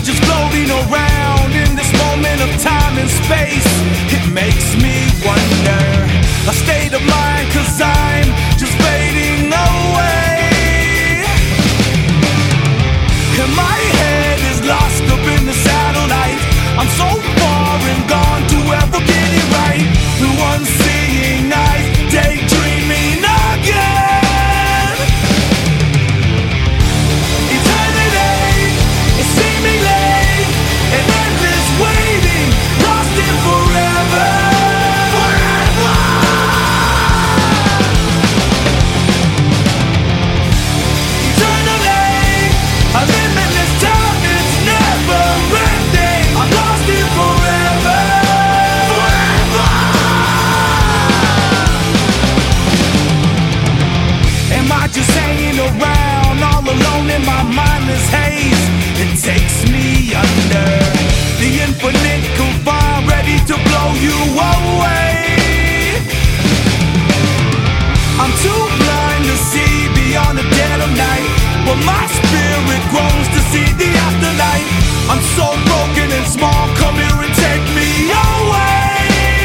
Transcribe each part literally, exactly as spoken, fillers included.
just floating around in this moment of time and space? It makes me wonder. A state of mind, cause I'm just fading away. And my head is lost up in the satellite. I'm so far and gone to ever get it right. The one seeing eyes, daydreaming again. Eternity is seemingly an endless waiting, lost in forever. Forever. Eternally, a limitless time, it's never ending. I'm lost in forever. Forever. Am I just hanging around all alone in my mindless haze? It takes me under the infinite confine, ready to blow you away. I'm too blind to see beyond the dead of night, but my spirit grows to see the afterlife. I'm so broken and small, come here and take me away.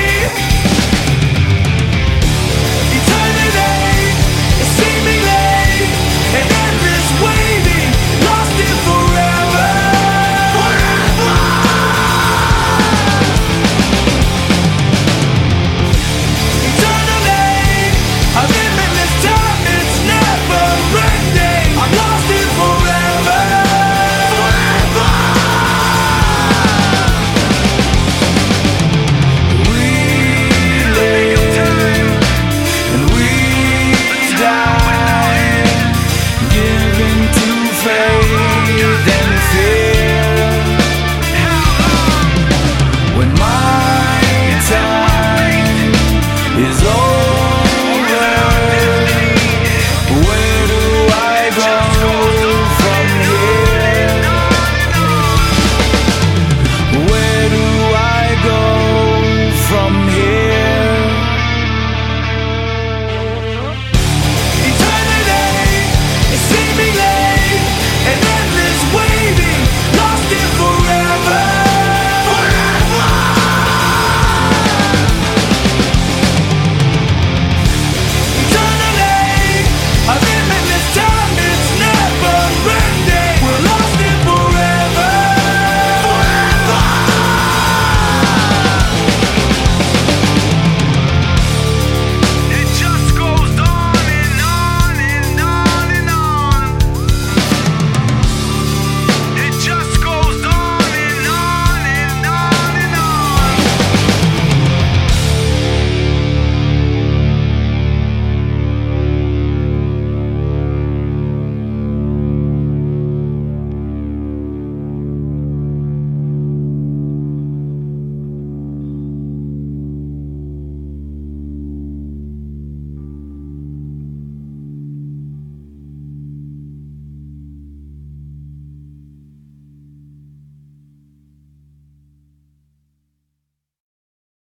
Eternity is seemingly an endless waiting, lost in forever. Forever. Eternally, a limitless time, it's never ending. I'm lost in forever. Forever. We live and we die, given to fate and fear.